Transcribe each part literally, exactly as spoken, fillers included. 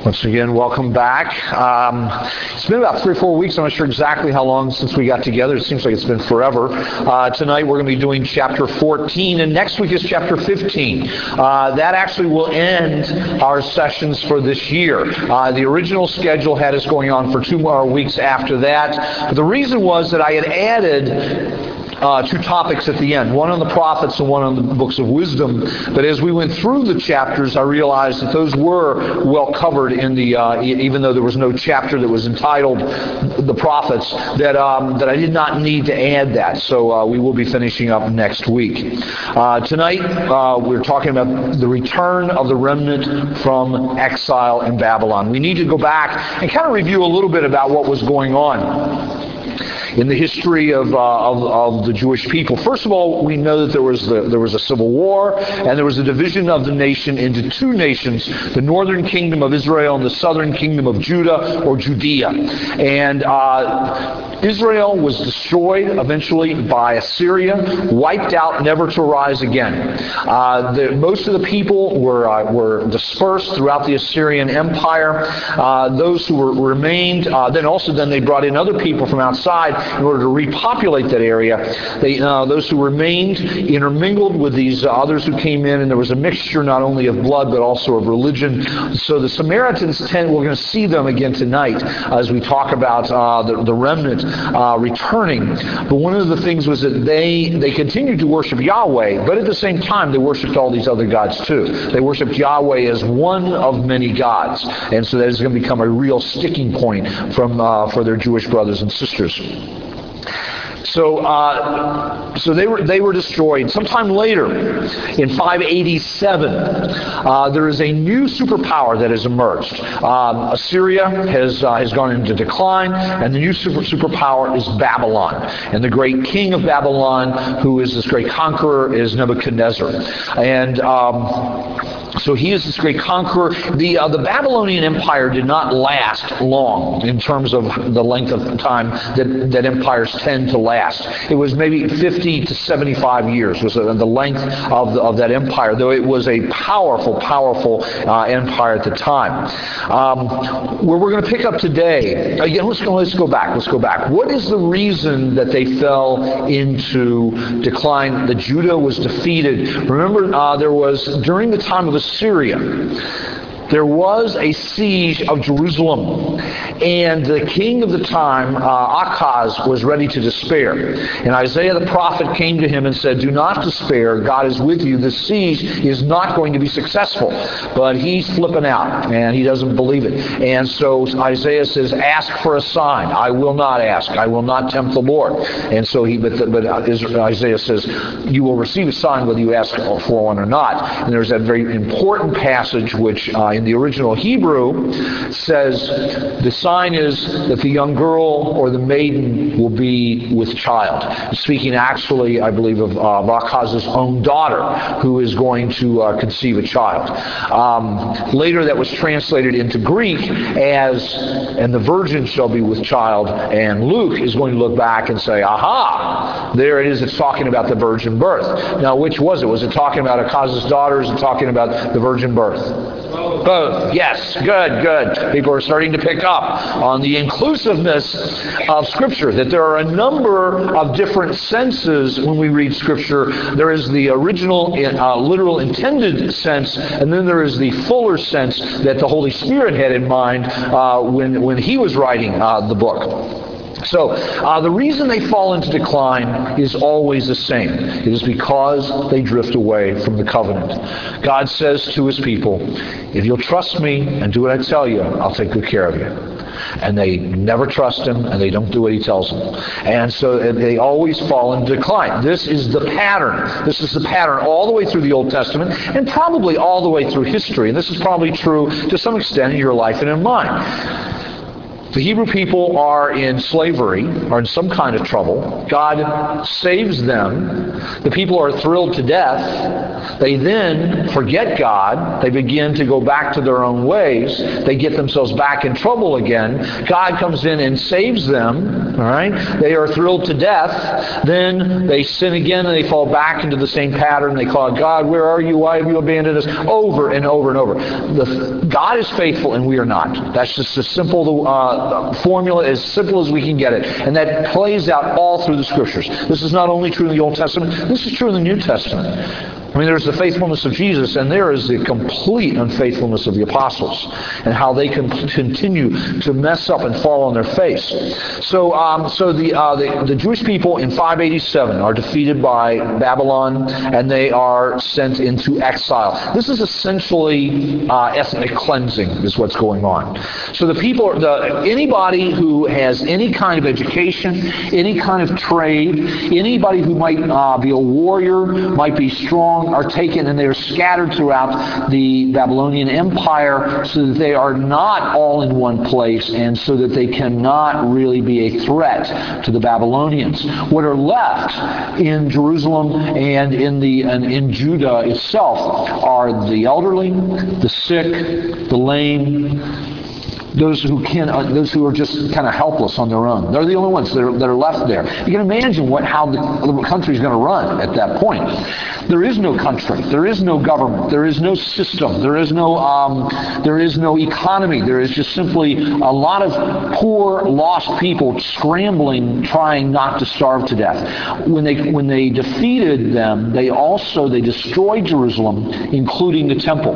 Once again, welcome back. Um, it's been about three or four weeks. I'm not sure exactly how long since we got together. It seems like it's been forever. Uh, tonight we're going to be doing chapter fourteen, and next week is chapter fifteen. Uh, that actually will end our sessions for this year. Uh, the original schedule had us going on for two more weeks after that. But the reason was that I had added Uh, two topics at the end, one on the prophets and one on the books of wisdom. But as we went through the chapters, I realized that those were well covered in the, uh, even though there was no chapter that was entitled the prophets, that um, that I did not need to add that. So uh, we will be finishing up next week. Uh, tonight, uh, we're talking about the return of the remnant from exile in Babylon. We need to go back and kind of review a little bit about what was going on in the history of, uh, of of the Jewish people. First of all, we know that there was the, there was a civil war, and there was a division of the nation into two nations: the northern kingdom of Israel and the southern kingdom of Judah or Judea. And uh, Israel was destroyed eventually by Assyria, wiped out, never to rise again. Uh, the, most of the people were uh, were dispersed throughout the Assyrian Empire. Uh, those who were remained, uh, then also then they brought in other people from outside in order to repopulate that area. They, uh, those who remained intermingled with these uh, others who came in, and there was a mixture not only of blood but also of religion. So the Samaritans tend, we're going to see them again tonight as we talk about uh, the, the remnant uh, returning. But one of the things was that they, they continued to worship Yahweh, but at the same time they worshipped all these other gods too. They worshipped Yahweh as one of many gods, and so that is going to become a real sticking point from uh, for their Jewish brothers and sisters. So, uh, so they were they were destroyed. Sometime later, in five eighty-seven, uh, there is a new superpower that has emerged. Um, Assyria has uh, has gone into decline, and the new super superpower is Babylon. And the great king of Babylon, who is this great conqueror, is Nebuchadnezzar. And um, So he is this great conqueror. The uh, the Babylonian Empire did not last long in terms of the length of time that, that empires tend to last. It was maybe fifty to seventy-five years was the length of, the, of that empire, though it was a powerful, powerful uh, empire at the time. Um, where we're going to pick up today, again, let's go, let's go back. Let's go back. What is the reason that they fell into decline? That Judah was defeated. Remember, uh, there was, during the time of Assyria, there was a siege of Jerusalem, and the king of the time, uh, Achaz, was ready to despair. And Isaiah the prophet came to him and said, "Do not despair. God is with you. The siege is not going to be successful." But he's flipping out, and he doesn't believe it. And so Isaiah says, "Ask for a sign." "I will not ask. I will not tempt the Lord." And so he, but, but Isaiah says, "You will receive a sign whether you ask for one or not." And there's that very important passage which uh, in the original Hebrew says the sign is that the young girl or the maiden will be with child. Speaking actually, I believe, of uh, Achaz's own daughter, who is going to uh, conceive a child. Um, later that was translated into Greek as, "And the virgin shall be with child," and Luke is going to look back and say, "Aha, there it is, it's talking about the virgin birth." Now, which was it? Was it talking about Achaz's daughter, or is it talking about the virgin birth? Both. Yes. Good, good. People are starting to pick up on the inclusiveness of Scripture, that there are a number of different senses when we read Scripture. There is the original, uh, literal, intended sense, and then there is the fuller sense that the Holy Spirit had in mind uh, when, when He was writing uh, the book. So uh, the reason they fall into decline is always the same. It is because they drift away from the covenant. God says to His people, "If you'll trust me and do what I tell you, I'll take good care of you." And they never trust Him, and they don't do what He tells them. And so they always fall into decline. This is the pattern. This is the pattern all the way through the Old Testament, and probably all the way through history. And this is probably true to some extent in your life and in mine. The Hebrew people are in slavery, are in some kind of trouble. God saves them. The people are thrilled to death. They then forget God. They begin to go back to their own ways. They get themselves back in trouble again. God comes in and saves them. All right? They are thrilled to death. Then they sin again and they fall back into the same pattern. They call God, where are you? Why have you abandoned us? Over and over and over. The, God is faithful and we are not. That's just a simple uh, formula, as simple as we can get it. And that plays out all through the Scriptures. This is not only true in the Old Testament, this is true in the New Testament. I mean, there's the faithfulness of Jesus, and there is the complete unfaithfulness of the apostles, and how they can continue to mess up and fall on their face. So, um, so the, uh, the the Jewish people in five eighty-seven are defeated by Babylon, and they are sent into exile. This is essentially uh, ethnic cleansing, is what's going on. So the people, the anybody who has any kind of education, any kind of trade, anybody who might uh, be a warrior, might be strong, are taken and they are scattered throughout the Babylonian Empire so that they are not all in one place and so that they cannot really be a threat to the Babylonians. What are left in Jerusalem and in the and in Judah itself are the elderly, the sick, the lame, those who can, uh, those who are just kind of helpless on their own. They're the only ones that are, that are left there. You can imagine what how the, the country is going to run at that point. There is no country. There is no government. There is no system. There is no um, there is no economy. There is just simply a lot of poor, lost people scrambling, trying not to starve to death. When they when they defeated them, they also they destroyed Jerusalem, including the temple.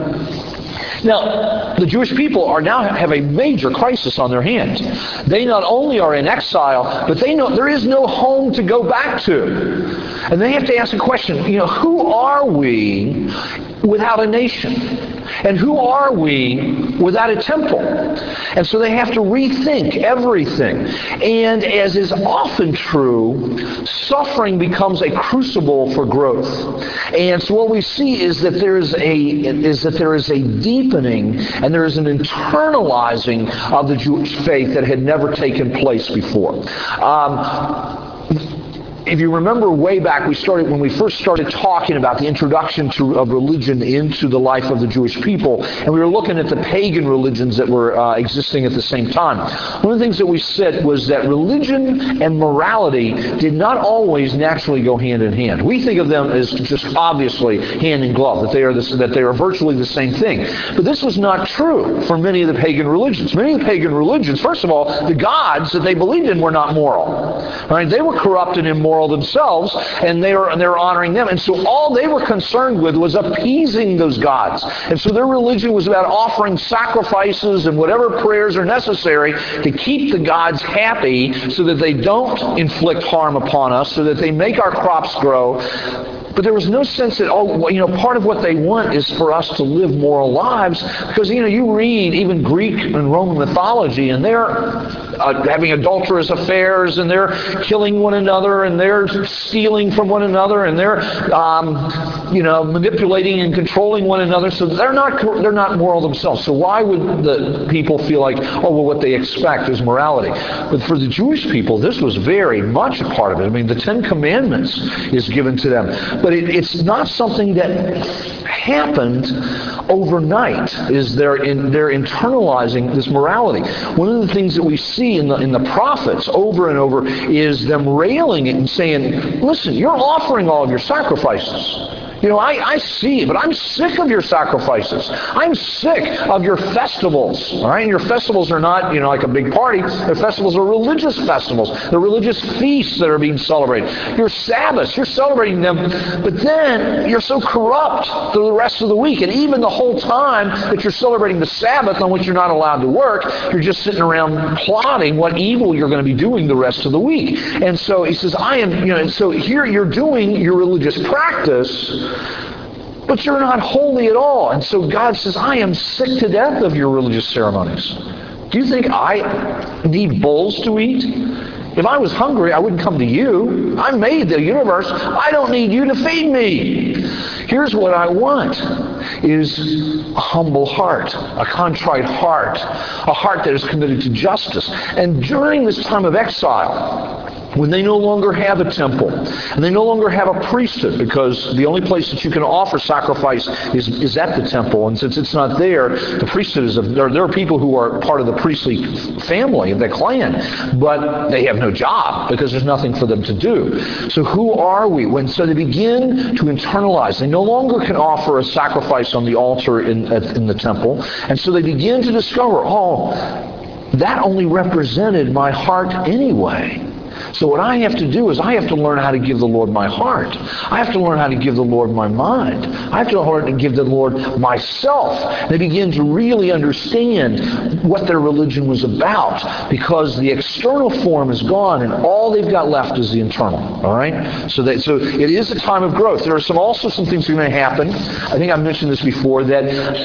Now, the Jewish people are now have a major crisis on their hands. They not only are in exile, but they know there is no home to go back to. And they have to ask a question, you know, who are we without a nation? And who are we without a temple? And so they have to rethink everything. And as is often true, suffering becomes a crucible for growth. And so what we see is that there is a is that there is a deepening and there is an internalizing of the Jewish faith that had never taken place before. Um, If you remember way back, we started when we first started talking about the introduction to, of religion into the life of the Jewish people, and we were looking at the pagan religions that were uh, existing at the same time. One of the things that we said was that religion and morality did not always naturally go hand in hand. We think of them as just obviously hand in glove, that they are this, that they are virtually the same thing. But this was not true for many of the pagan religions. Many of the pagan religions, first of all, the gods that they believed in were not moral. Right? They were corrupt and immoral themselves, and they were and they were honoring them. And so all they were concerned with was appeasing those gods. And so their religion was about offering sacrifices and whatever prayers are necessary to keep the gods happy so that they don't inflict harm upon us, so that they make our crops grow. But there was no sense that, oh, you know, part of what they want is for us to live moral lives. Because, you know, you read even Greek and Roman mythology, and they're uh, having adulterous affairs, and they're killing one another, and they're stealing from one another, and they're, um, you know, manipulating and controlling one another. So they're not they're not moral themselves. So why would the people feel like, oh, well, what they expect is morality? But for the Jewish people, this was very much a part of it. I mean, the Ten Commandments is given to them. But it, it's not something that happened overnight. Is they're in, they're internalizing this morality. One of the things that we see in the in the prophets over and over is them railing it and saying, "Listen, you're offering all of your sacrifices. You know, I, I see, but I'm sick of your sacrifices. I'm sick of your festivals." All right, and your festivals are not, you know, like a big party. Their festivals are religious festivals. They're religious feasts that are being celebrated. Your Sabbaths, you're celebrating them, but then you're so corrupt through the rest of the week. And even the whole time that you're celebrating the Sabbath on which you're not allowed to work, you're just sitting around plotting what evil you're going to be doing the rest of the week. And so he says, I am, you know, so here you're doing your religious practice, but you're not holy at all. And so God says, I am sick to death of your religious ceremonies. Do you think I need bulls to eat? If I was hungry, I wouldn't come to you. I made the universe. I don't need you to feed me. Here's what I want. is a humble heart, a contrite heart, a heart that is committed to justice. And during this time of exile, when they no longer have a temple, and they no longer have a priesthood, because the only place that you can offer sacrifice is, is at the temple, and since it's not there, the priesthood is, a, there, there are people who are part of the priestly family, of the clan, but they have no job, because there's nothing for them to do. So who are we? When So they begin to internalize. They no longer can offer a sacrifice on the altar in, in the temple, and so they begin to discover, oh, that only represented my heart anyway. So what I have to do is I have to learn how to give the Lord my heart. I have to learn how to give the Lord my mind. I have to learn to give the Lord myself. They begin to really understand what their religion was about, because the external form is gone and all they've got left is the internal. All right? So that, so it is a time of growth. There are some also some things that are going to happen. I think I mentioned this before, that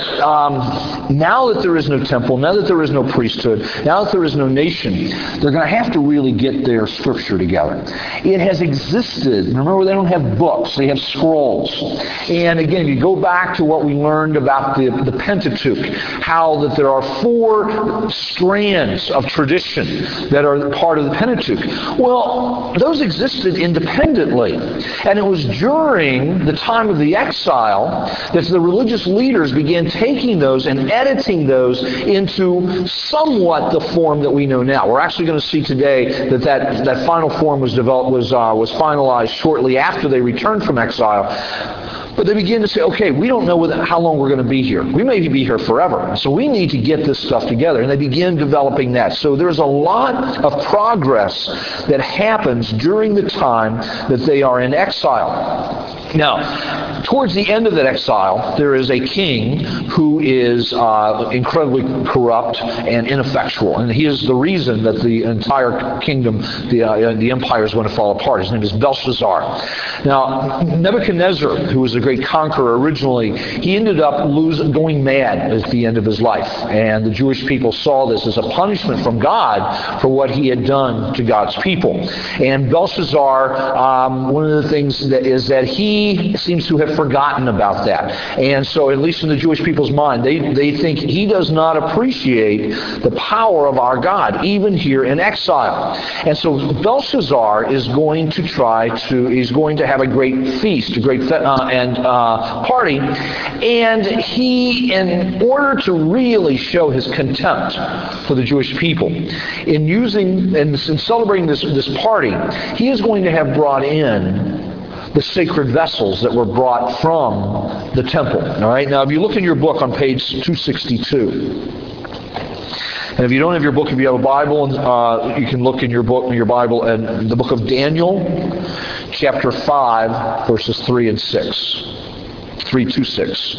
um, now that there is no temple, now that there is no priesthood, now that there is no nation, they're going to have to really get their scripture together. It has existed. Remember, they don't have books. They have scrolls. And again, you go back to what we learned about the, the Pentateuch, how that there are four strands of tradition that are part of the Pentateuch. Well, those existed independently. And it was during the time of the exile that the religious leaders began taking those and editing those into somewhat the form that we know now. We're actually going to see today that that, that final form was developed, was uh, was finalized shortly after they returned from exile. But they begin to say, okay, we don't know whether, how long we're going to be here. We may be here forever. So we need to get this stuff together. And they begin developing that. So there's a lot of progress that happens during the time that they are in exile. Now, towards the end of that exile, there is a king who is uh, incredibly corrupt and ineffectual. And he is the reason that the entire kingdom, the, uh, the empire is going to fall apart. His name is Belshazzar. Now, Nebuchadnezzar, who was a great conqueror originally, he ended up losing, going mad at the end of his life. And the Jewish people saw this as a punishment from God for what he had done to God's people. And Belshazzar, um, one of the things that is that he seems to have forgotten about that. And so, at least in the Jewish people's mind, they, they think he does not appreciate the power of our God, even here in exile. And so Belshazzar is going to try to, he's going to have a great feast, a great fe- uh, and uh, party. And he, in order to really show his contempt for the Jewish people, in using and in celebrating this, this party, he is going to have brought in the sacred vessels that were brought from the temple. All right. Now, if you look in your book on page two sixty-two, and if you don't have your book, if you have a Bible, uh, you can look in your book, in your Bible, and the book of Daniel, chapter five, verses three and six, three to six.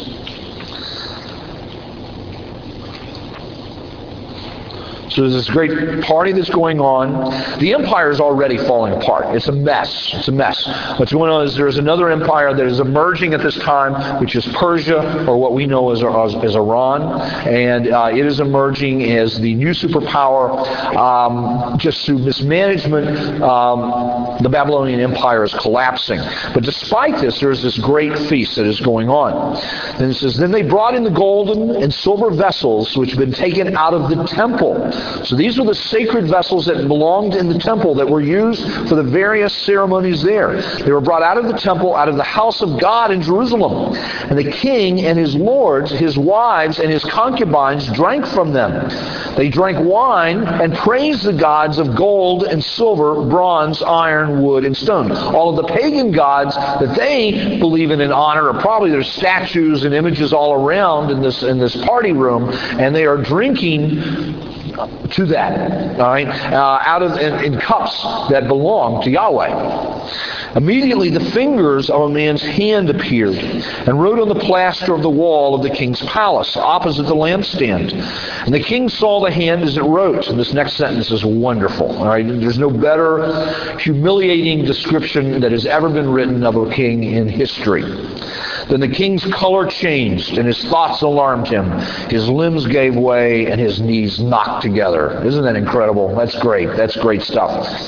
So there's this great party that's going on. The empire is already falling apart. It's a mess. It's a mess. What's going on is there's another empire that is emerging at this time, which is Persia, or what we know as, as, as Iran. And uh, it is emerging as the new superpower. Um, just through mismanagement, um, the Babylonian Empire is collapsing. But despite this, there's this great feast that is going on. And it says, then they brought in the golden and silver vessels which had been taken out of the temple. So these were the sacred vessels that belonged in the temple that were used for the various ceremonies there. They were brought out of the temple, out of the house of God in Jerusalem. And the king and his lords, his wives, and his concubines drank from them. They drank wine and praised the gods of gold and silver, bronze, iron, wood, and stone. All of the pagan gods that they believe in and honor are probably their statues and images all around in this in this party room, and they are drinking to that, all right, uh, out of in, in cups that belong to Yahweh. Immediately the fingers of a man's hand appeared and wrote on the plaster of the wall of the king's palace opposite the lampstand. And the king saw the hand as it wrote. And this next sentence is wonderful. All right, there's no better humiliating description that has ever been written of a king in history. Then the king's color changed, and his thoughts alarmed him. His limbs gave way, and his knees knocked together. Isn't that incredible? That's great. That's great stuff.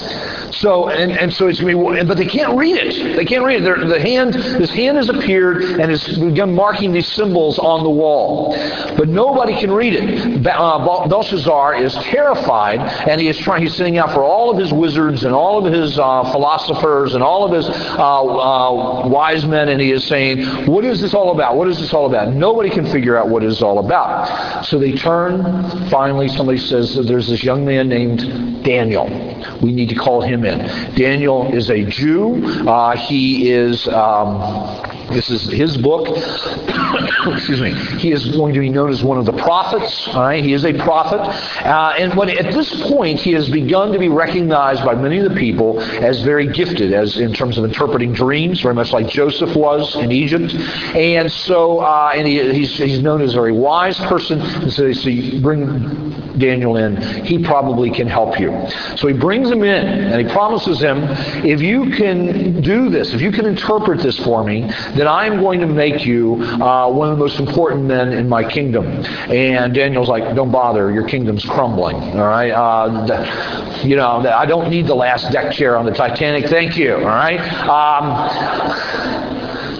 So and, and so it's going to be, but they can't read it. They can't read it. They're, the hand, this hand has appeared and has begun marking these symbols on the wall, but nobody can read it. Uh, Belshazzar is terrified, and he is trying. He's sending out for all of his wizards and all of his uh, philosophers and all of his uh, uh, wise men, and he is saying, "What is this all about? What is this all about?" Nobody can figure out what it is all about. So they turn. Finally, somebody says, "There's this young man named Daniel. We need to call him in." Daniel is a Jew. Uh, he is, um, this is his book. Excuse me. He is going to be known as one of the prophets. All right? He is a prophet. Uh, and when, at this point, he has begun to be recognized by many of the people as very gifted, as in terms of interpreting dreams, very much like Joseph was in Egypt. And so, uh, and he, he's, he's known as a very wise person. And so they say, bring Daniel in. He probably can help you. So he brings him in, and he promises him, if you can do this, if you can interpret this for me, then I'm going to make you uh, one of the most important men in my kingdom. And Daniel's like, don't bother, your kingdom's crumbling. All right, uh, you know, I don't need the last deck chair on the Titanic. Thank you. All right. Um,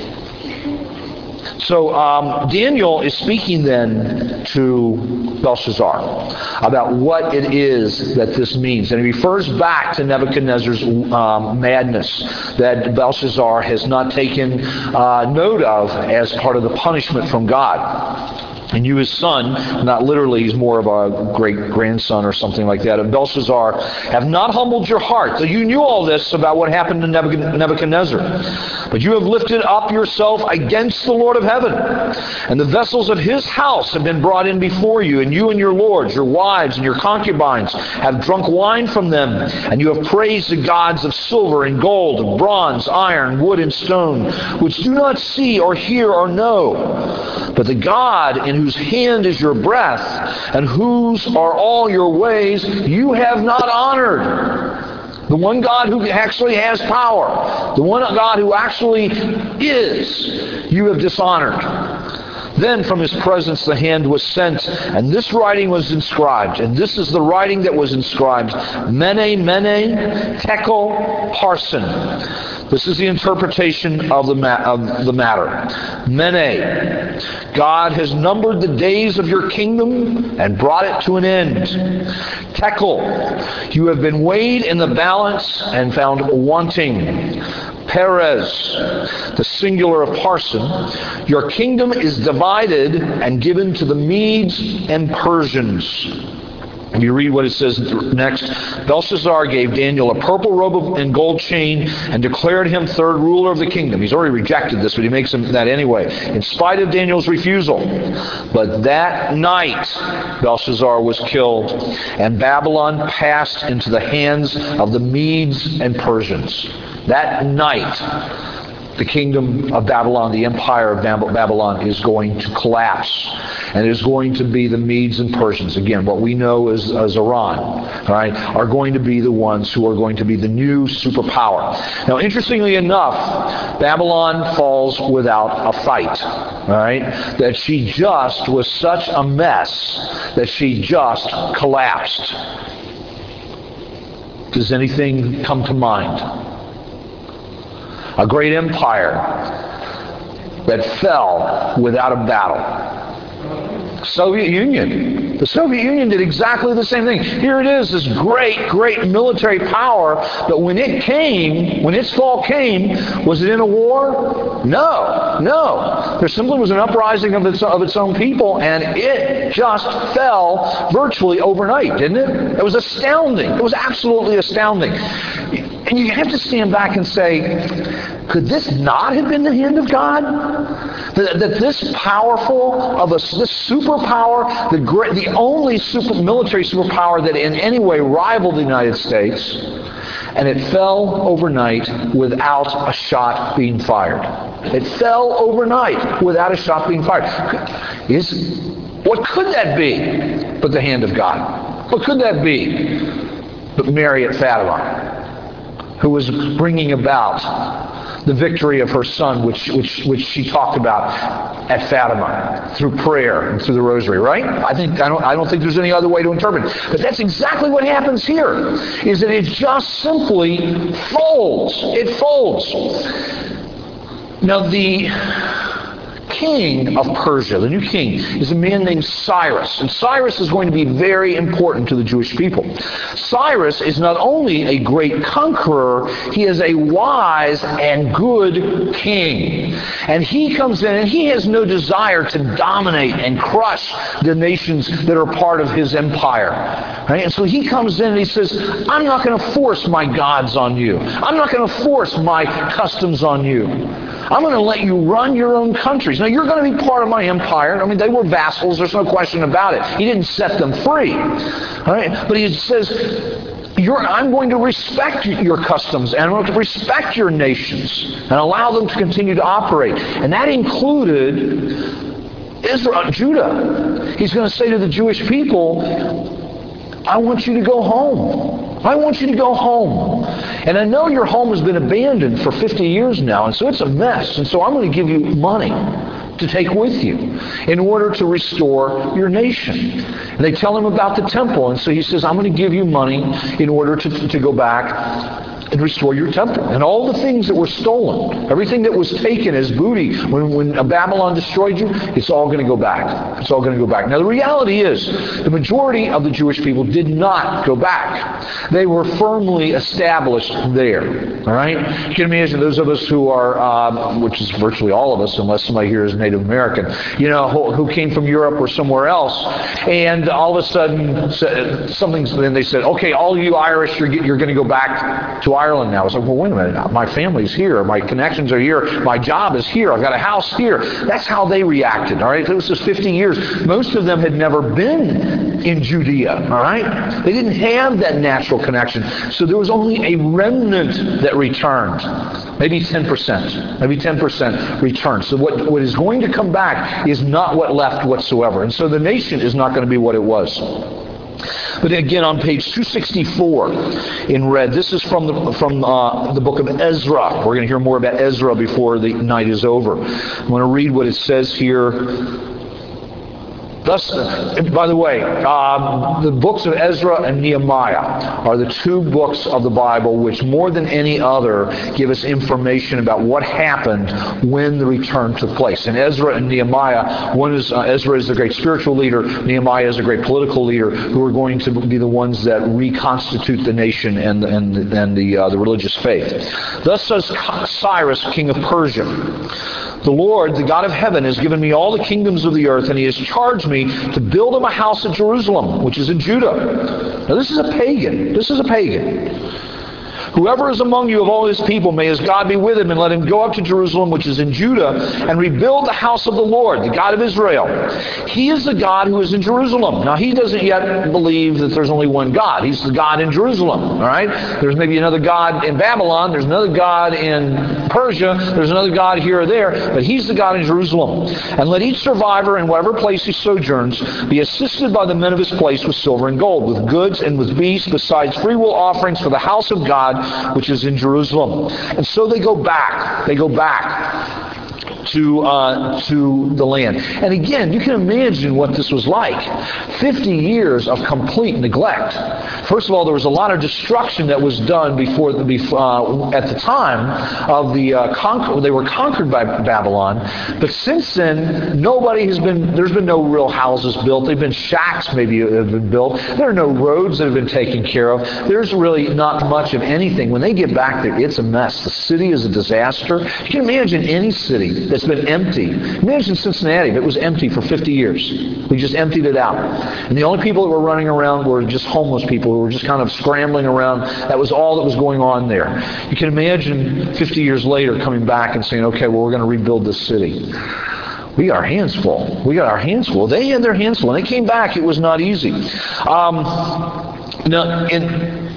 So um, Daniel is speaking then to Belshazzar about what it is that this means. And he refers back to Nebuchadnezzar's um, madness that Belshazzar has not taken uh, note of as part of the punishment from God. And you, his son, not literally, he's more of a great-grandson or something like that, of Belshazzar, have not humbled your heart. So you knew all this about what happened to Nebuchadnezzar. But you have lifted up yourself against the Lord of heaven. And the vessels of his house have been brought in before you, and you and your lords, your wives, and your concubines have drunk wine from them. And you have praised the gods of silver and gold, of bronze, iron, wood, and stone, which do not see or hear or know. But the God in whose hand is your breath, and whose are all your ways, you have not honored. The one God who actually has power, the one God who actually is, you have dishonored. Then from his presence the hand was sent, and this writing was inscribed. And this is the writing that was inscribed: Mene, Mene, Tekel, Parsin. This is the interpretation of the, ma- of the matter. Mene, God has numbered the days of your kingdom and brought it to an end. Tekel, you have been weighed in the balance and found wanting. Perez, the singular of Parsin, your kingdom is divided and given to the Medes and Persians. If you read what it says next, Belshazzar gave Daniel a purple robe and gold chain and declared him third ruler of the kingdom. He's already rejected this, but he makes him that anyway, in spite of Daniel's refusal. But that night, Belshazzar was killed, and Babylon passed into the hands of the Medes and Persians. That night, the kingdom of Babylon, the empire of Babylon, is going to collapse. And it is going to be the Medes and Persians, again, what we know as, as Iran, right, are going to be the ones who are going to be the new superpower. Now, interestingly enough, Babylon falls without a fight, right, that she just was such a mess that she just collapsed. Does anything come to mind? A great empire that fell without a battle. Soviet Union. The Soviet Union did exactly the same thing. Here it is, this great, great military power, but when it came, when its fall came, was it in a war? No, no. There simply was an uprising of its, of its own people, and it just fell virtually overnight, didn't it? It was astounding. It was absolutely astounding. And you have to stand back and say, could this not have been the hand of God? That, that this powerful, of a, this superpower, the, great, the only super, military superpower that in any way rivaled the United States, and it fell overnight without a shot being fired. It fell overnight without a shot being fired. Is, what could that be but the hand of God? What could that be but Mary at Fatima, who was bringing about the victory of her son, which, which, which she talked about at Fatima through prayer and through the rosary, right? I think I don't I don't think there's any other way to interpret it. But that's exactly what happens here, is that it just simply folds. It folds. Now the king of Persia, the new king, is a man named Cyrus. And Cyrus is going to be very important to the Jewish people. Cyrus is not only a great conqueror, he is a wise and good king. And he comes in and he has no desire to dominate and crush the nations that are part of his empire. Right? And so he comes in and he says, I'm not going to force my gods on you. I'm not going to force my customs on you. I'm going to let you run your own countries. Now, you're going to be part of my empire. I mean, they were vassals. There's no question about it. He didn't set them free. All right? But he says, You're, I'm going to respect your customs and I'm going to respect your nations and allow them to continue to operate. And that included Israel, Judah. He's going to say to the Jewish people, I want you to go home. I want you to go home. And I know your home has been abandoned for fifty years now, and so it's a mess. And so I'm going to give you money to take with you in order to restore your nation. And they tell him about the temple, and so he says, I'm going to give you money in order to, to go back and restore your temple. And all the things that were stolen, everything that was taken as booty when, when Babylon destroyed you, it's all going to go back. It's all going to go back. Now the reality is, the majority of the Jewish people did not go back. They were firmly established there. All right? You can imagine those of us who are, um, which is virtually all of us, unless somebody here is Native American, you know, who, who came from Europe or somewhere else, and all of a sudden, something, then they said, okay, all you Irish, you're, you're going to go back to Ireland now. It's like, well, wait a minute. My family's here. My connections are here. My job is here. I've got a house here. That's how they reacted. All right. It was just fifty years. Most of them had never been in Judea. All right. They didn't have that natural connection. So there was only a remnant that returned. Maybe ten percent. Maybe ten percent returned. So what, what is going to come back is not what left whatsoever. And so the nation is not going to be what it was. But again, on page two sixty-four in red, this is from the, from uh, the book of Ezra. We're going to hear more about Ezra before the night is over. I'm going to read what it says here. Thus, by the way, um, the books of Ezra and Nehemiah are the two books of the Bible which more than any other give us information about what happened when the return took place. In Ezra and Nehemiah, one is uh, Ezra is the great spiritual leader, Nehemiah is a great political leader, who are going to be the ones that reconstitute the nation and, and, and the, uh, the religious faith. Thus says Cyrus, king of Persia, the Lord, the God of heaven, has given me all the kingdoms of the earth, and he has charged me to build him a house at Jerusalem, which is in Judah. Now this is a pagan. This is a pagan. Whoever is among you of all his people, may his God be with him, and let him go up to Jerusalem, which is in Judah, and rebuild the house of the Lord, the God of Israel. He is the God who is in Jerusalem. Now, he doesn't yet believe that there's only one God. He's the God in Jerusalem, all right? There's maybe another God in Babylon. There's another God in Persia. There's another God here or there, but he's the God in Jerusalem. And let each survivor in whatever place he sojourns be assisted by the men of his place with silver and gold, with goods and with beasts, besides freewill offerings for the house of God, which is in Jerusalem. And so they go back. They go back to uh, to the land. And again, you can imagine what this was like. fifty years of complete neglect. First of all, there was a lot of destruction that was done before the, uh, at the time of the uh, conquer. They were conquered by Babylon. But since then, nobody has been. There's been no real houses built. They've been shacks maybe have been built. There are no roads that have been taken care of. There's really not much of anything. When they get back there, it's a mess. The city is a disaster. You can imagine any city that's been empty. Imagine Cincinnati if it was empty for fifty years. We just emptied it out. And the only people that were running around were just homeless people who were just kind of scrambling around. That was all that was going on there. You can imagine fifty years later coming back and saying, okay, well, we're going to rebuild this city. We got our hands full. We got our hands full. They had their hands full. When they came back, it was not easy. Um, now, in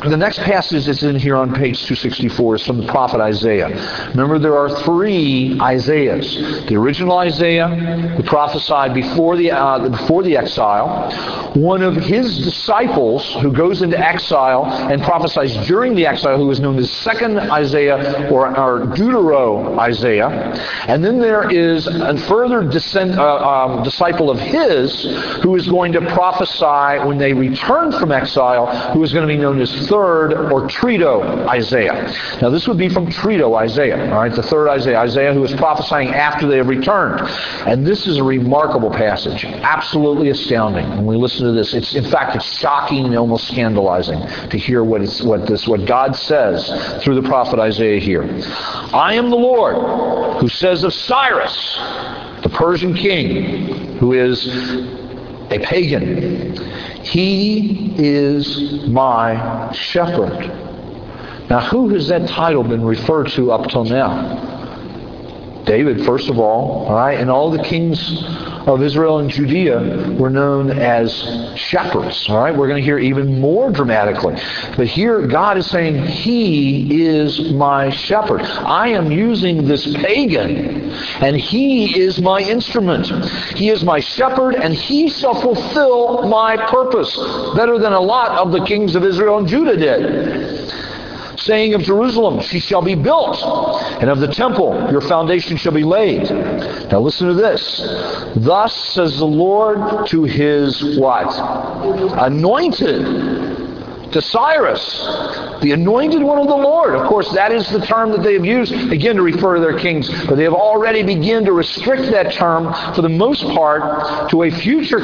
The next passage that's in here on page two sixty-four is from the prophet Isaiah. Remember, there are three Isaiahs. The original Isaiah, who prophesied before the, uh, before the exile. One of his disciples, who goes into exile and prophesies during the exile, who is known as second Isaiah or, or Deutero-Isaiah. And then there is a further descend, uh, um, disciple of his who is going to prophesy when they return from exile, who is going to be known as third or Trito Isaiah. Now this would be from Trito Isaiah, all right, the third Isaiah, Isaiah who is prophesying after they have returned. And this is a remarkable passage, absolutely astounding. When we listen to this, it's in fact it's shocking and almost scandalizing to hear what it's what this what God says through the prophet Isaiah here. I am the Lord who says of Cyrus, the Persian king, who is a pagan, he is my shepherd. Now, who has that title been referred to up till now? David, first of all, all right, and all the kings of Israel and Judea were known as shepherds. All right, we're going to hear even more dramatically. But here, God is saying, He is my shepherd. I am using this pagan, and He is my instrument. He is my shepherd, and He shall fulfill my purpose better than a lot of the kings of Israel and Judah did. Saying of Jerusalem, she shall be built, and of the temple, your foundation shall be laid. Now listen to this. Thus says the Lord to His what? Anointed. To Cyrus, the anointed one of the Lord. Of course, that is the term that they have used, again, to refer to their kings. But they have already begun to restrict that term, for the most part, to a future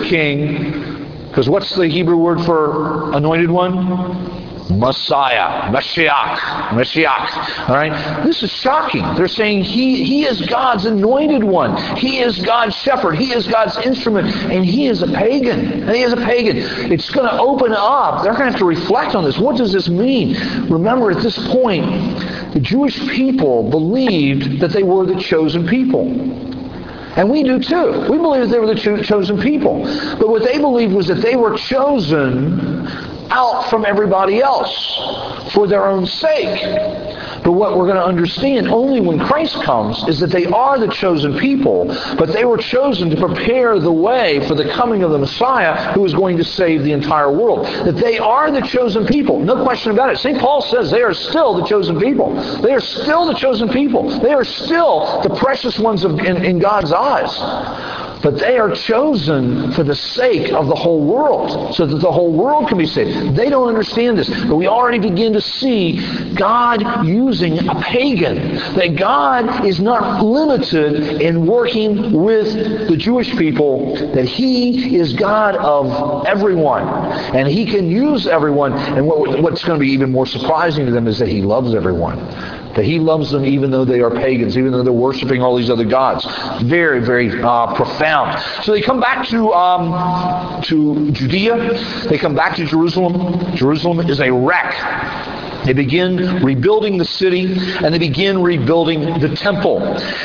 king. Because what's the Hebrew word for anointed one? Messiah, Mashiach, Mashiach. All right, this is shocking. They're saying he he is God's anointed one. He is God's shepherd. He is God's instrument, and he is a pagan. And he is a pagan. It's going to open up. They're going to have to reflect on this. What does this mean? Remember, at this point, the Jewish people believed that they were the chosen people. And we do too. We believe that they were the cho- chosen people. But what they believed was that they were chosen out from everybody else for their own sake. But what we're going to understand only when Christ comes is that they are the chosen people, but they were chosen to prepare the way for the coming of the Messiah who is going to save the entire world. That they are the chosen people. No question about it. Saint Paul says they are still the chosen people. They are still the chosen people. They are still the precious ones of, in, in God's eyes. But they are chosen for the sake of the whole world, so that the whole world can be saved. They don't understand this, but we already begin to see God using a pagan. That God is not limited in working with the Jewish people, that He is God of everyone, and He can use everyone. And what, what's going to be even more surprising to them is that He loves everyone. That He loves them even though they are pagans, even though they're worshiping all these other gods. Very, very uh, profound. So they come back to um, to Judea. They come back to Jerusalem. Jerusalem is a wreck. They begin rebuilding the city, and they begin rebuilding the temple.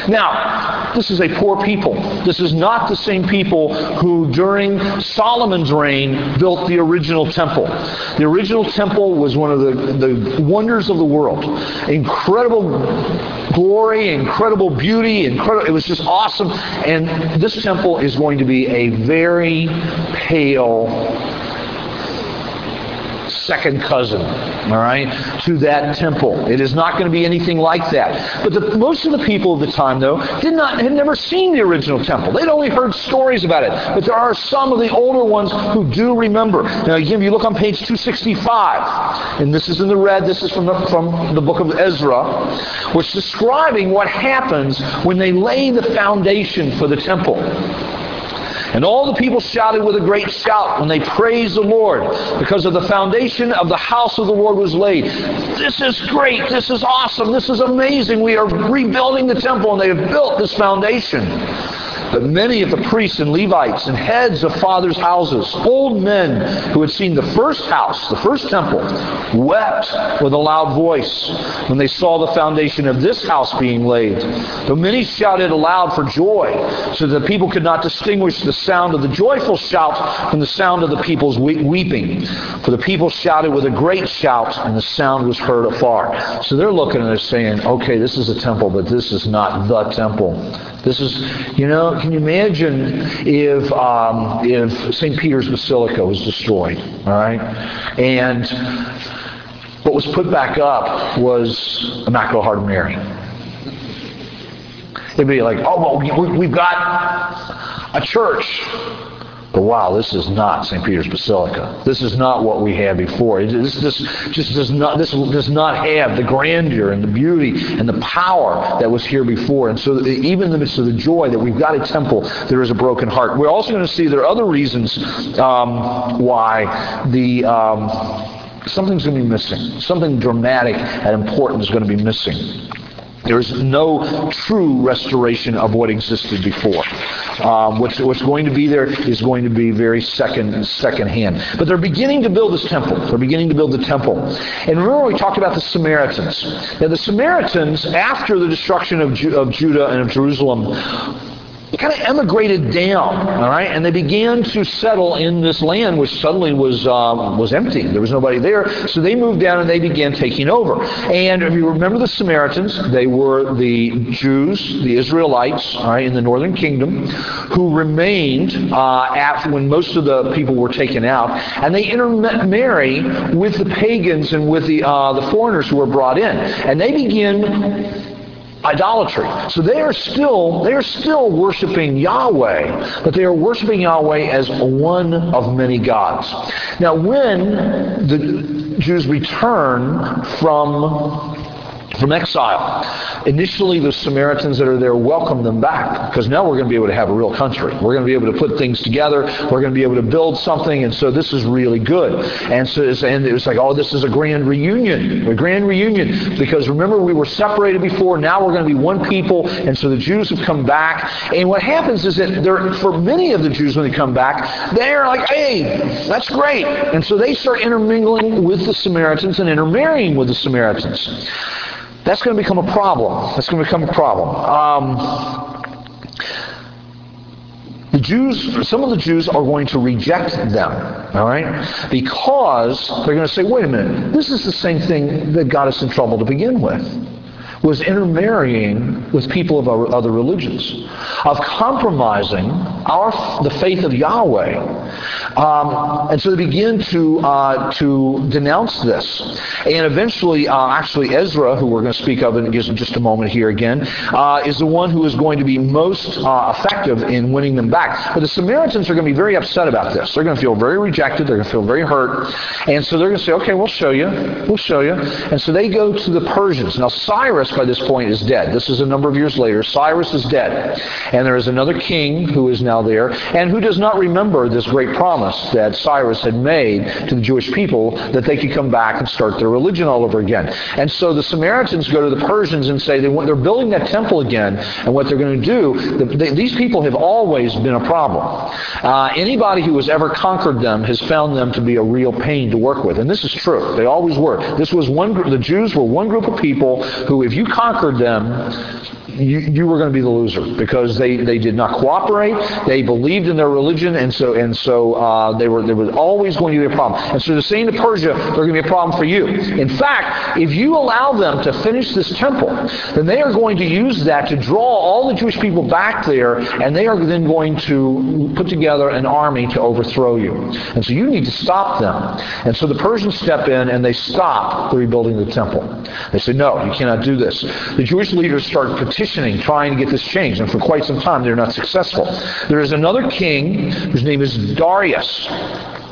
Now, this is a poor people. This is not the same people who, during Solomon's reign, built the original temple. The original temple was one of the, the wonders of the world. Incredible glory, incredible beauty, incredible. It was just awesome. And this temple is going to be a very pale second cousin, all right, to that temple. It is not going to be anything like that. But the, most of the people of the time, though, did not had never seen the original temple. They'd only heard stories about it. But there are some of the older ones who do remember. Now, again, if you look on page two sixty-five, and this is in the red, this is from the, from the book of Ezra, which is describing what happens when they lay the foundation for the temple. And all the people shouted with a great shout when they praised the Lord, because of the foundation of the house of the Lord was laid. This is great. This is awesome. This is amazing. We are rebuilding the temple, and they have built this foundation. But many of the priests and Levites and heads of fathers' houses, old men who had seen the first house, the first temple, wept with a loud voice when they saw the foundation of this house being laid. Though many shouted aloud for joy, so that the people could not distinguish the sound of the joyful shout from the sound of the people's weeping. For the people shouted with a great shout, and the sound was heard afar. So they're looking and they're saying, okay, this is a temple, but this is not the temple. This is, you know, can you imagine if um, if Saint Peter's Basilica was destroyed, all right? And what was put back up was Immaculate Heart of Mary. It'd be like, oh, well, we've got a church. But wow, this is not Saint Peter's Basilica. This is not what we had before. This, this just does not. This does not have the grandeur and the beauty and the power that was here before. And so, even in the midst of the joy that we've got a temple, there is a broken heart. We're also going to see there are other reasons um, why the um, something's going to be missing. Something dramatic and important is going to be missing. There is no true restoration of what existed before. Um, what's, what's going to be there is going to be very second, second hand. But they're beginning to build this temple. They're beginning to build the temple. And remember we talked about the Samaritans. Now the Samaritans, after the destruction of, Ju- of Judah and of Jerusalem, they kind of emigrated down, all right, and they began to settle in this land which suddenly was um, was empty. There was nobody there, so they moved down and they began taking over. And if you remember the Samaritans, they were the Jews, the Israelites, all right, in the northern kingdom, who remained uh, after when most of the people were taken out, and they intermarry with the pagans and with the uh, the foreigners who were brought in, and they begin idolatry. So they are still they are still worshiping Yahweh, but they are worshiping Yahweh as one of many gods. Now, when the Jews return from from exile, initially the Samaritans that are there welcome them back, because now we're going to be able to have a real country. We're going to be able to put things together. We're going to be able to build something, and so this is really good. And so it's, and it was like, oh, this is a grand reunion, a grand reunion, because remember we were separated before. Now we're going to be one people, and so the Jews have come back. And what happens is that there, for many of the Jews when they come back, they're like, hey, that's great, and so they start intermingling with the Samaritans and intermarrying with the Samaritans. That's going to become a problem. That's going to become a problem. Um, the Jews, some of the Jews are going to reject them, all right? Because they're going to say, wait a minute, this is the same thing that got us in trouble to begin with, was intermarrying with people of our other religions, of compromising our the faith of Yahweh. Um, and so they begin to uh, to denounce this. And eventually, uh, actually, Ezra, who we're going to speak of in just a moment here again, uh, is the one who is going to be most uh, effective in winning them back. But the Samaritans are going to be very upset about this. They're going to feel very rejected. They're going to feel very hurt. And so they're going to say, okay, we'll show you. We'll show you. And so they go to the Persians. Now, Cyrus, by this point, is dead. This is a number of years later. Cyrus is dead. And there is another king who is now there, and who does not remember this great promise that Cyrus had made to the Jewish people that they could come back and start their religion all over again. And so the Samaritans go to the Persians and say they want, they're building that temple again, and what they're going to do, the, they, these people have always been a problem. Uh, anybody who has ever conquered them has found them to be a real pain to work with. And this is true. They always were. This was one group, the Jews were one group of people who, if you conquered them, You, you were going to be the loser, because they, they did not cooperate. They believed in their religion, and so and so uh, they were there was always going to be a problem. And so they're saying to Persia, they're going to be a problem for you. In fact, if you allow them to finish this temple, then they are going to use that to draw all the Jewish people back there, and they are then going to put together an army to overthrow you. And so you need to stop them. And so the Persians step in and they stop the rebuilding of the temple. They say, no, you cannot do this. The Jewish leaders start petitioning, trying to get this changed, and for quite some time they're not successful. There is another king whose name is Darius.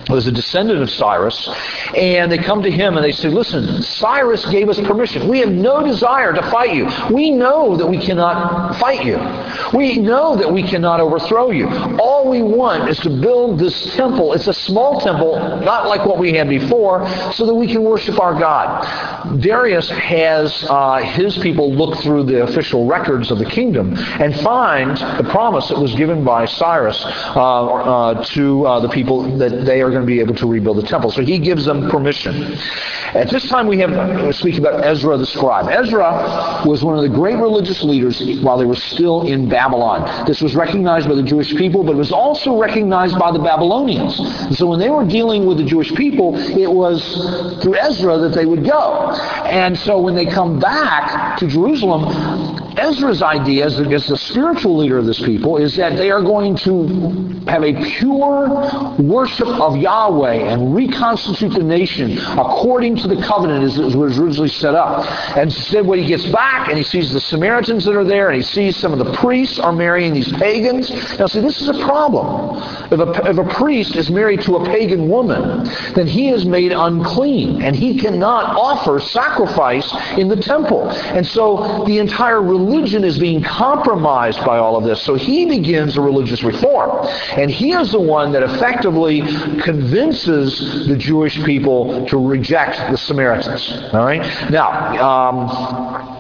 was a descendant of Cyrus, and they come to him and they say, listen, Cyrus gave us permission. We have no desire to fight you. We know that we cannot fight you. We know that we cannot overthrow you. All we want is to build this temple. It's a small temple, not like what we had before, so that we can worship our God. Darius has uh, his people look through the official records of the kingdom and find the promise that was given by Cyrus uh, uh, to uh, the people that they are going to be able to rebuild the temple. So he gives them permission. At this time we have, we speak about Ezra the scribe. Ezra was one of the great religious leaders while they were still in Babylon. This was recognized by the Jewish people, but it was also recognized by the Babylonians. And so when they were dealing with the Jewish people, it was through Ezra that they would go. And so when they come back to Jerusalem, Ezra's idea as the, as the spiritual leader of this people is that they are going to have a pure worship of Yahweh and reconstitute the nation according to the covenant as it was originally set up. And instead when he gets back and he sees the Samaritans that are there and he sees some of the priests are marrying these pagans. Now see, this is a problem. If a, if a priest is married to a pagan woman, then he is made unclean and he cannot offer sacrifice in the temple. And so the entire religion is being compromised by all of this. So he begins a religious reform. And he is the one that effectively convinces the Jewish people to reject the Samaritans. All right? Now, um,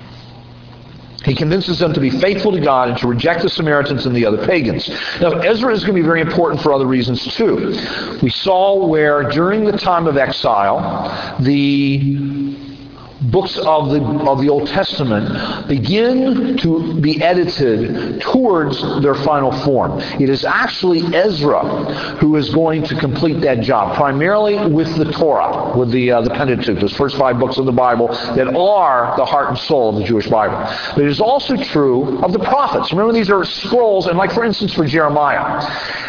he convinces them to be faithful to God and to reject the Samaritans and the other pagans. Now, Ezra is going to be very important for other reasons too. We saw where during the time of exile, the books of the of the Old Testament begin to be edited towards their final form. It is actually Ezra who is going to complete that job, primarily with the Torah, with the uh, the Pentateuch, those first five books of the Bible that are the heart and soul of the Jewish Bible. But it is also true of the prophets. Remember, these are scrolls, and like for instance for Jeremiah,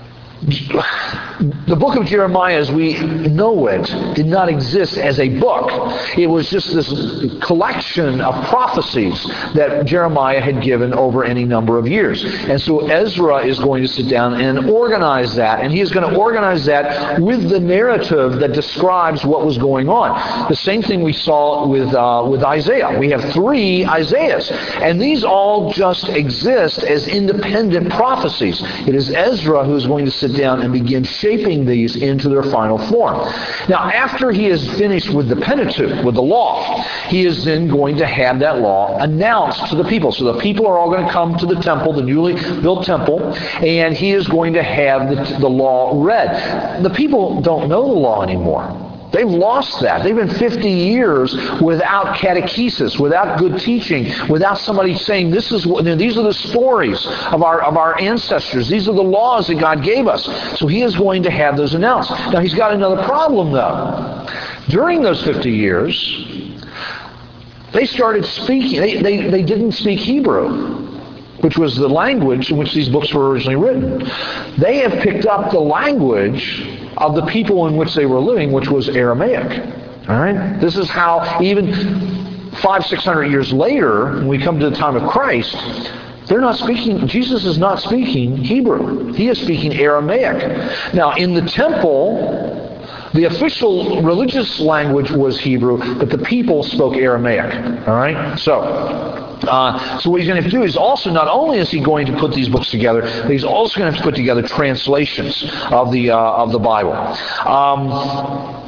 the book of Jeremiah as we know it did not exist as a book. It was just this collection of prophecies that Jeremiah had given over any number of years. And so Ezra is going to sit down and organize that, and he is going to organize that with the narrative that describes what was going on. The same thing we saw with uh, with Isaiah. We have three Isaiahs, and these all just exist as independent prophecies. It is Ezra who is going to sit down and begin shaping these into their final form. Now, after he is finished with the Pentateuch, with the law, he is then going to have that law announced to the people. So the people are all going to come to the temple, the newly built temple, and he is going to have the, the law read. The people don't know the law anymore. They've lost that. They've been fifty years without catechesis, without good teaching, without somebody saying, "This is what, these are the stories of our of our ancestors. These are the laws that God gave us." So he is going to have those announced. Now he's got another problem though. During those fifty years, they started speaking. They they, they didn't speak Hebrew, which was the language in which these books were originally written. They have picked up the language of the people in which they were living, which was Aramaic. All right? This is how even five, six hundred years later, when we come to the time of Christ, they're not speaking, Jesus is not speaking Hebrew. He is speaking Aramaic. Now, in the temple, the official religious language was Hebrew, but the people spoke Aramaic. All right? So, Uh, so what he's going to have to do is also, not only is he going to put these books together, but he's also going to have to put together translations of the uh, of the Bible. Um,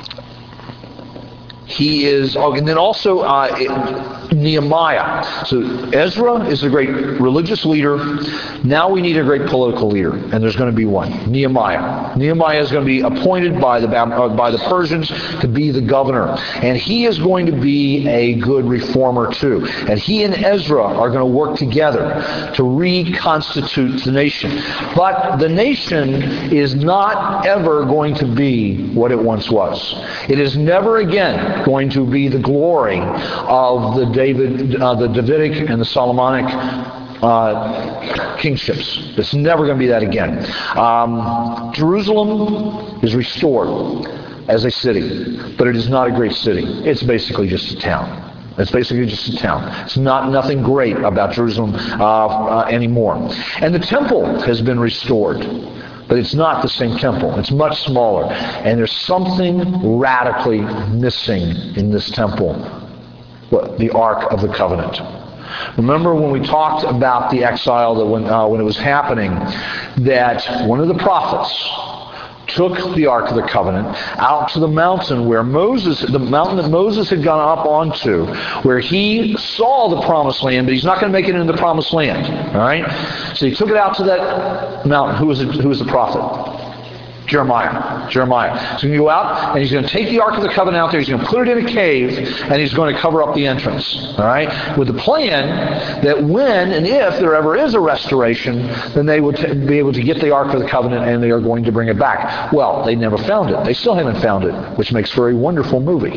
he is, oh, and then also uh, it, Nehemiah. So Ezra is a great religious leader. Now we need a great political leader, and there's going to be one. Nehemiah. Nehemiah is going to be appointed by the uh, by the Persians to be the governor, and he is going to be a good reformer too. And he and Ezra are going to work together to reconstitute the nation. But the nation is not ever going to be what it once was. It is never again going to be the glory of the David, uh, the Davidic and the Solomonic uh, kingships. It's never going to be that again. Um, Jerusalem is restored as a city, but it is not a great city. It's basically just a town. It's basically just a town. It's not nothing great about Jerusalem uh, uh, anymore. And the temple has been restored. But it's not the same temple. It's much smaller. And there's something radically missing in this temple. What? The Ark of the Covenant. Remember when we talked about the exile, that when, uh, when it was happening, that one of the prophets took the Ark of the Covenant out to the mountain where Moses, the mountain that Moses had gone up onto, where he saw the promised land, but he's not going to make it into the promised land. All right? So he took it out to that mountain. Who was it, who was the prophet? Jeremiah. Jeremiah. So he's going to go out, and he's going to take the Ark of the Covenant out there, he's going to put it in a cave, and he's going to cover up the entrance. All right? With the plan that when and if there ever is a restoration, then they would t- be able to get the Ark of the Covenant, and they are going to bring it back. Well, they never found it. They still haven't found it, which makes for a wonderful movie.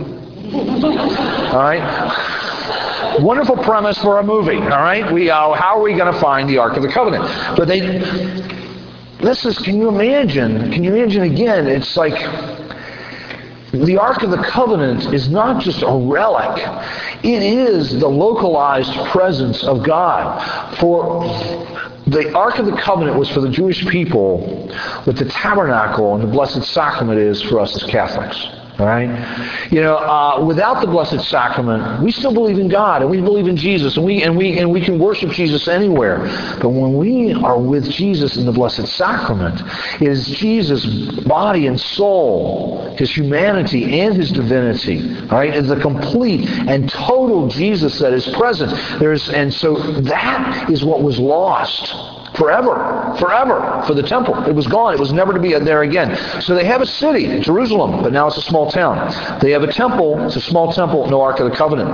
All right? Wonderful premise for a movie. All right? We uh, how are we going to find the Ark of the Covenant? But they... This is, can you imagine, can you imagine again, it's like the Ark of the Covenant is not just a relic. It is the localized presence of God. For the Ark of the Covenant was for the Jewish people what the tabernacle and the Blessed Sacrament is for us as Catholics. All right, you know, uh, without the Blessed Sacrament, we still believe in God and we believe in Jesus, and we and we and we can worship Jesus anywhere. But when we are with Jesus in the Blessed Sacrament, it is Jesus' body and soul, his humanity and his divinity. All right, it's the complete and total Jesus that is present. There's and so that is what was lost. Forever, forever, for the temple. It was gone. It was never to be there again. So they have a city, Jerusalem, but now it's a small town. They have a temple. It's a small temple, no Ark of the Covenant.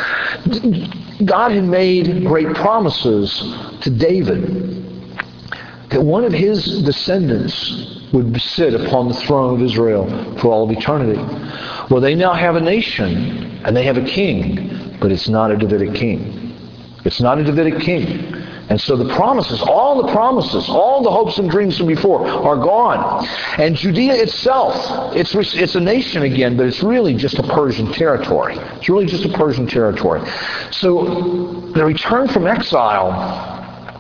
God had made great promises to David that one of his descendants would sit upon the throne of Israel for all of eternity. Well, they now have a nation, and they have a king, but it's not a Davidic king. It's not a Davidic king. And so the promises, all the promises, all the hopes and dreams from before are gone. And Judea itself, it's it's a nation again, but it's really just a Persian territory. It's really just a Persian territory. So the return from exile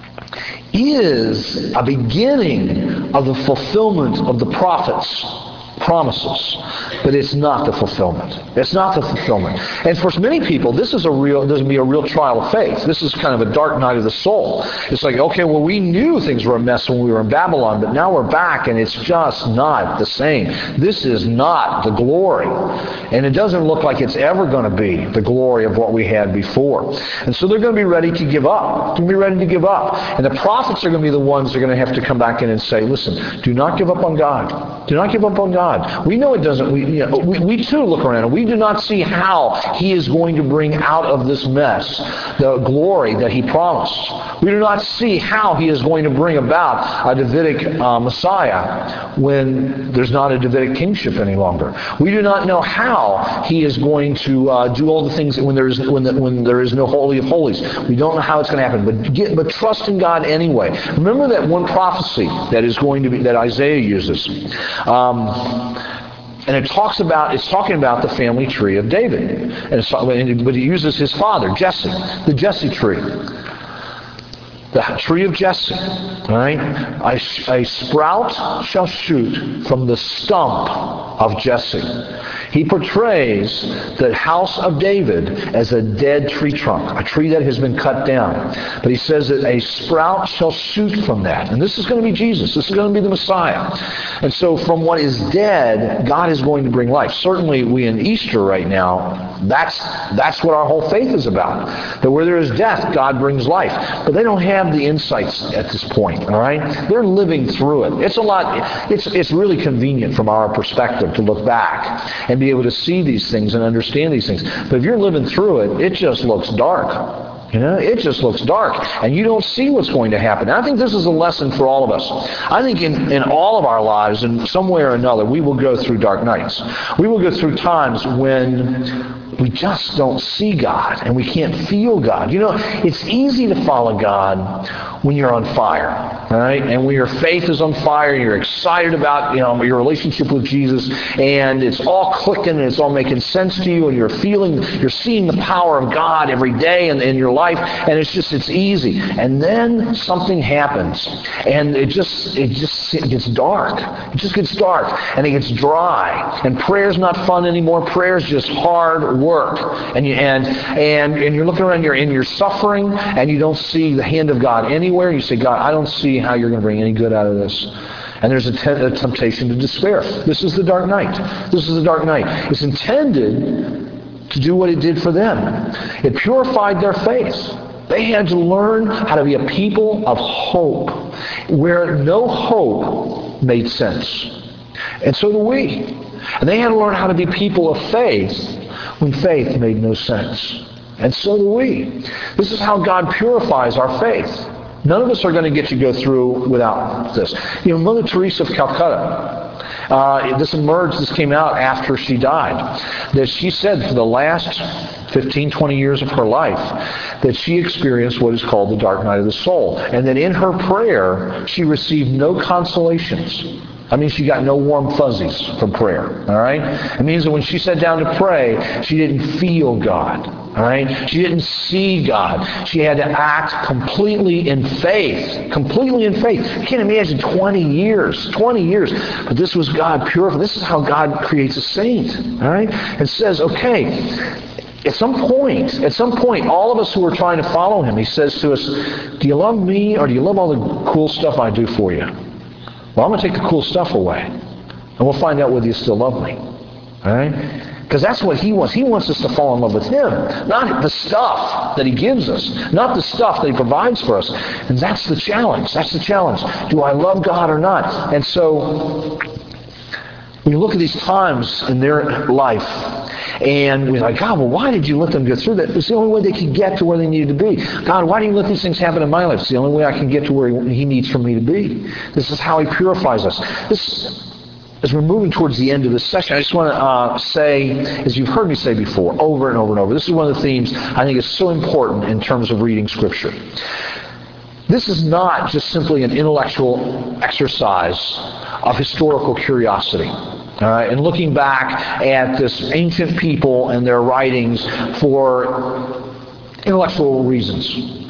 is a beginning of the fulfillment of the prophets' promises, but it's not the fulfillment. It's not the fulfillment. And for many people, this is a real, this will be a real trial of faith. This is kind of a dark night of the soul. It's like, okay, well, we knew things were a mess when we were in Babylon, but now we're back, and it's just not the same. This is not the glory, and it doesn't look like it's ever going to be the glory of what we had before. And so they're going to be ready to give up. They're going to be ready to give up. And the prophets are going to be the ones that are going to have to come back in and say, listen, do not give up on God. Do not give up on God. We know it doesn't. We, you know, we, we too look around and we do not see how He is going to bring out of this mess the glory that He promised. We do not see how He is going to bring about a Davidic uh, Messiah when there's not a Davidic kingship any longer. We do not know how He is going to uh, do all the things when there is when, the, when there is no Holy of Holies. We don't know how it's going to happen. But get, but trust in God anyway. Remember that one prophecy that is going to be that Isaiah uses. Um, And it talks about, it's talking about the family tree of David. And it's, but he uses his father, Jesse, the Jesse tree. The tree of Jesse. All right? A, a sprout shall shoot from the stump of Jesse. He portrays the house of David as a dead tree trunk, a tree that has been cut down. But he says that a sprout shall shoot from that. And this is going to be Jesus. This is going to be the Messiah. And so from what is dead, God is going to bring life. Certainly we in Easter right now, that's that's what our whole faith is about. That where there is death, God brings life. But they don't have the insights at this point, all right? They're living through it. It's a lot, it's it's really convenient from our perspective to look back and be able to see these things and understand these things. But if you're living through it, it just looks dark. You know, it just looks dark, and you don't see what's going to happen. And I think this is a lesson for all of us. I think in, in all of our lives, in some way or another, we will go through dark nights. We will go through times when we just don't see God, and we can't feel God. You know, it's easy to follow God when you're on fire, all right? And when your faith is on fire, you're excited about, you know, your relationship with Jesus, and it's all clicking and it's all making sense to you, and you're feeling, you're seeing the power of God every day in, in your life, and it's just, it's easy. And then something happens, and it just, it just it gets dark. It just gets dark, and it gets dry, and prayer's not fun anymore. Prayer's just hard work, and you, and and and you're looking around, you're in your suffering, and you don't see the hand of God anywhere. You say, God, I don't see how you're going to bring any good out of this. And there's a, te- a temptation to despair. This is the dark night. This is the dark night. It's intended to do what it did for them. It purified their faith. They had to learn how to be a people of hope, where no hope made sense. And so do we. And they had to learn how to be people of faith when faith made no sense. And so do we. This is how God purifies our faith. None of us are going to get to go through without this. You know, Mother Teresa of Calcutta, uh, this emerged, this came out after she died, that she said for the last fifteen, twenty years of her life that she experienced what is called the dark night of the soul. And that in her prayer, she received no consolations. I mean, she got no warm fuzzies from prayer, all right? It means that when she sat down to pray, she didn't feel God, all right? She didn't see God. She had to act completely in faith, completely in faith. You can't imagine twenty years, twenty years. But this was God purified. This is how God creates a saint, all right? And says, okay, At some point, at some point, all of us who are trying to follow him, he says to us, do you love me or do you love all the cool stuff I do for you? Well, I'm going to take the cool stuff away, and we'll find out whether you still love me. All right? Because that's what he wants. He wants us to fall in love with him, not the stuff that he gives us, not the stuff that he provides for us. And that's the challenge. That's the challenge. Do I love God or not? And so when you look at these times in their life, and we're like, God, well, why did you let them go through that? It's the only way they could get to where they needed to be. God, why do you let these things happen in my life? It's the only way I can get to where he, he needs for me to be. This is how he purifies us. This, as we're moving towards the end of this session, I just want to uh, say, as you've heard me say before, over and over and over, this is one of the themes I think is so important in terms of reading Scripture. This is not just simply an intellectual exercise of historical curiosity. All right, and looking back at this ancient people and their writings for intellectual reasons.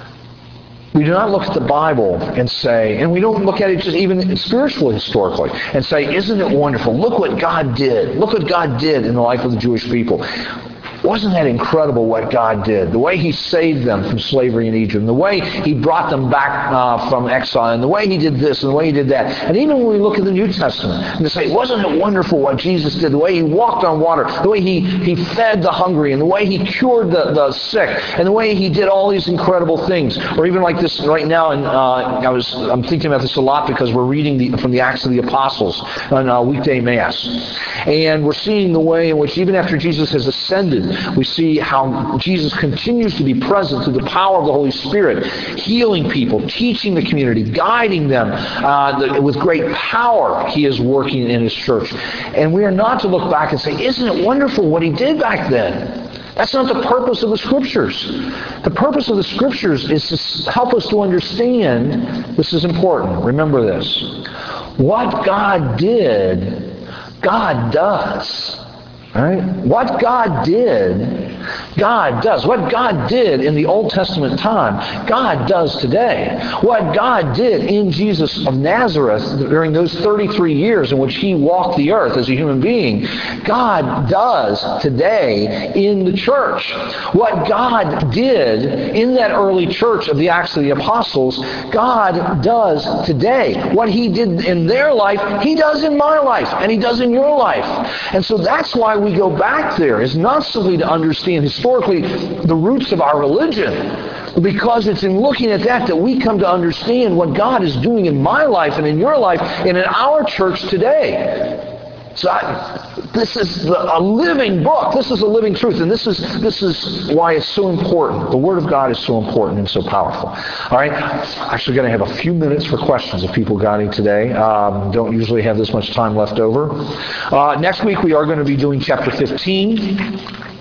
We do not look at the Bible and say, and we don't look at it just even spiritually, historically, and say, isn't it wonderful? Look what God did. Look what God did in the life of the Jewish people. Wasn't that incredible what God did? The way he saved them from slavery in Egypt, and the way he brought them back uh, from exile, and the way he did this, and the way he did that. And even when we look at the New Testament, and they say, wasn't it wonderful what Jesus did? The way he walked on water, the way he, he fed the hungry, and the way he cured the, the sick, and the way he did all these incredible things. Or even like this right now, and uh, I was, I'm thinking about this a lot because we're reading the, from the Acts of the Apostles on uh, weekday Mass. And we're seeing the way in which even after Jesus has ascended, we see how Jesus continues to be present through the power of the Holy Spirit, healing people, teaching the community, guiding them uh, with great power. He is working in his church. And we are not to look back and say, isn't it wonderful what he did back then? That's not the purpose of the Scriptures. The purpose of the Scriptures is to help us to understand, this is important, remember this, what God did, God does. All right? What God did, God does. What God did in the Old Testament time, God does today. What God did in Jesus of Nazareth during those thirty-three years in which he walked the earth as a human being, God does today in the church. What God did in that early church of the Acts of the Apostles, God does today. What he did in their life, he does in my life, and he does in your life. And so that's why we go back there, is not simply to understand historically the roots of our religion, because it's in looking at that that we come to understand what God is doing in my life and in your life and in our church today. So I, this is the, a living book. This is a living truth, and this is this is why it's so important. The Word of God is so important and so powerful. All right, actually going to have a few minutes for questions if people got any today. Um, don't usually have this much time left over. Uh, next week we are going to be doing chapter fifteen.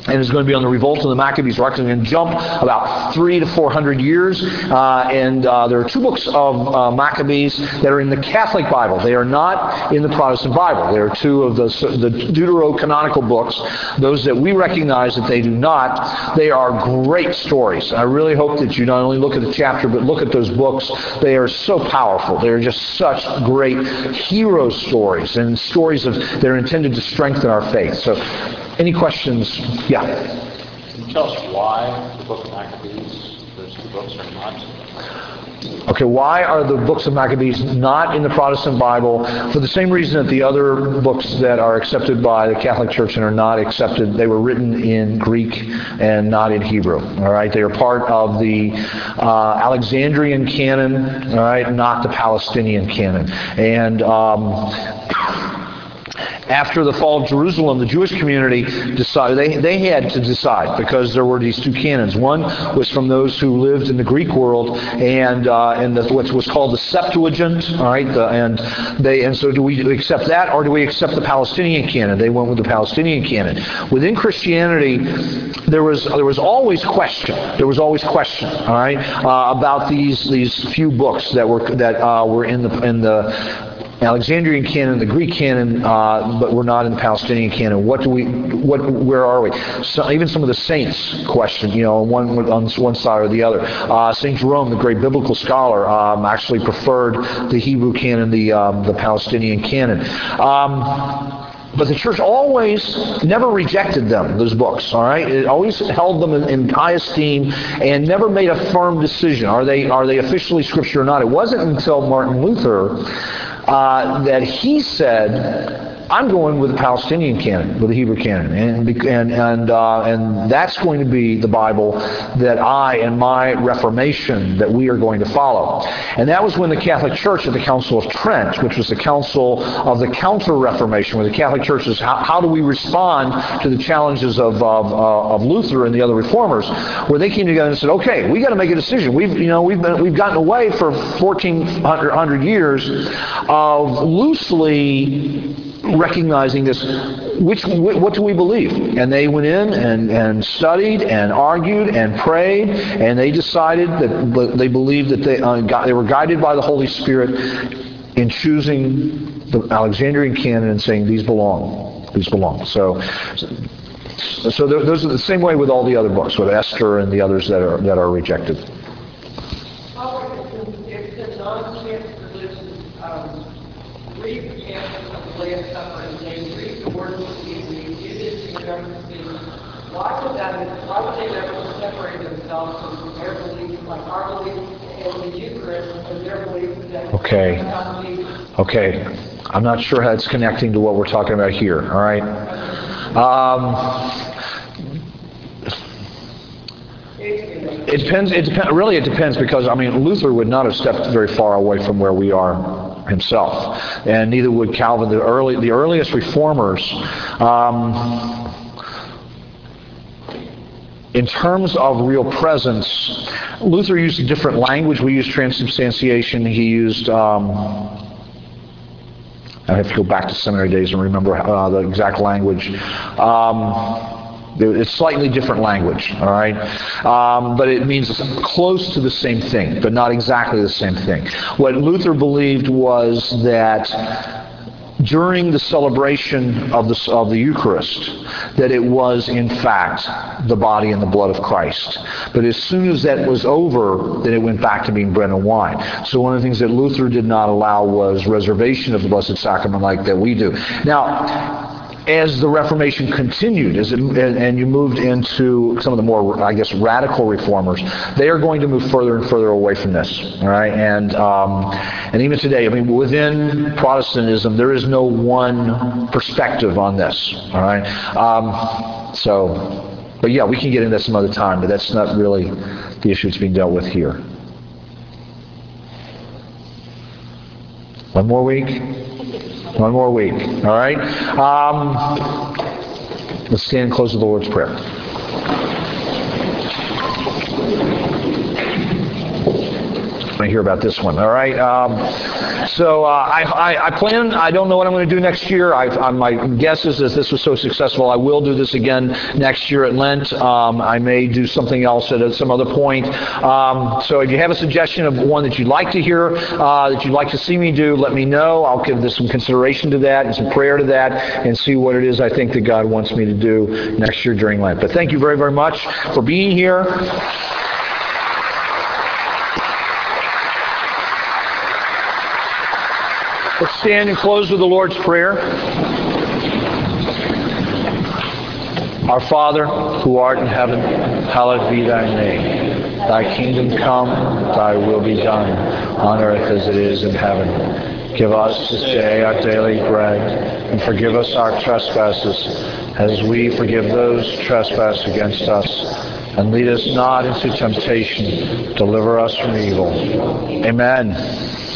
and is going to be on the revolt of the Maccabees. We're actually going to jump about three to four hundred years, uh, and uh, there are two books of uh, Maccabees that are in the Catholic Bible. They are not in the Protestant Bible. They are two of the, the deuterocanonical books, those that we recognize that they do not. They are great stories. I really hope that you not only look at the chapter, but look at those books. They are so powerful. They are just such great hero stories, and stories of they're intended to strengthen our faith. So, any questions? Yeah. Can you tell us why the book of Maccabees, those two books, are not? Okay, why are the books of Maccabees not in the Protestant Bible? For the same reason that the other books that are accepted by the Catholic Church and are not accepted, they were written in Greek and not in Hebrew. All right, they are part of the uh, Alexandrian canon, all right, not the Palestinian canon. And um, after the fall of Jerusalem, the Jewish community decided, they, they had to decide, because there were these two canons. One was from those who lived in the Greek world, and uh, and the, what was called the Septuagint, all right, the, and they and so do we accept that, or do we accept the Palestinian canon? They went with the Palestinian canon. Within Christianity, there was there was always question. There was always question, all right, uh, about these these few books that were that uh, were in the in the Alexandrian canon, the Greek canon, uh, but we're not in the Palestinian canon. What do we? What? Where are we? So, even some of the saints question, you know, one on one side or the other. Uh, Saint Jerome, the great biblical scholar, um, actually preferred the Hebrew canon, the um, the Palestinian canon. Um, But the church always never rejected them, those books, all right? It always held them in, in high esteem and never made a firm decision. Are they are they officially Scripture or not? It wasn't until Martin Luther uh, that he said, I'm going with the Palestinian canon, with the Hebrew canon, and and and uh, and that's going to be the Bible that I and my Reformation that we are going to follow. And that was when the Catholic Church at the Council of Trent, which was the council of the Counter-Reformation, where the Catholic Church is how, how do we respond to the challenges of of, uh, of Luther and the other reformers, where they came together and said, okay, we got to make a decision. We've you know we've been we've gotten away for fourteen hundred years of loosely recognizing this, which what do we believe? And they went in and, and studied and argued and prayed, and they decided that they believed that they uh, got, they were guided by the Holy Spirit in choosing the Alexandrian canon and saying these belong, these belong. So, so those are the same way with all the other books, with Esther and the others that are that are rejected. If the non-canon religions um, read the canon of the Last Supper and they read the words of the evening, it is the government speaking. Why would that? Why would they never separate themselves from their beliefs, like our belief in the Eucharist and their belief that? Okay. Okay. I'm not sure how it's connecting to what we're talking about here. All right. Um, It depends. It depends. Really, it depends, because I mean, Luther would not have stepped very far away from where we are himself, and neither would Calvin. The early, the earliest reformers, um, in terms of real presence, Luther used a different language. We used transubstantiation. He used. Um, I have to go back to seminary days and remember uh, the exact language. Um, It's slightly different language, all right? Um, but it means close to the same thing, but not exactly the same thing. What Luther believed was that during the celebration of the, of the Eucharist, that it was, in fact, the body and the blood of Christ. But as soon as that was over, then it went back to being bread and wine. So one of the things that Luther did not allow was reservation of the Blessed Sacrament like that we do. Now, as the Reformation continued, as it, and you moved into some of the more, I guess, radical reformers, they are going to move further and further away from this. All right, and um, and even today, I mean, within Protestantism, there is no one perspective on this. All right, um, so, but yeah, we can get into that some other time, but that's not really the issue that's being dealt with here. One more week. One more week, all right? Um, let's stand and close with the Lord's Prayer. want to hear about this one. All right. Um, so uh, I, I, I plan. I don't know what I'm going to do next year. I, I, my guess is that this was so successful, I will do this again next year at Lent. Um, I may do something else at some other point. Um, so if you have a suggestion of one that you'd like to hear, uh, that you'd like to see me do, let me know. I'll give this some consideration to that and some prayer to that, and see what it is I think that God wants me to do next year during Lent. But thank you very, very much for being here. Let's stand and close with the Lord's Prayer. Our Father, who art in heaven, hallowed be thy name. Thy kingdom come, thy will be done, on earth as it is in heaven. Give us this day our daily bread, and forgive us our trespasses, as we forgive those who trespass against us. And lead us not into temptation, deliver us from evil. Amen.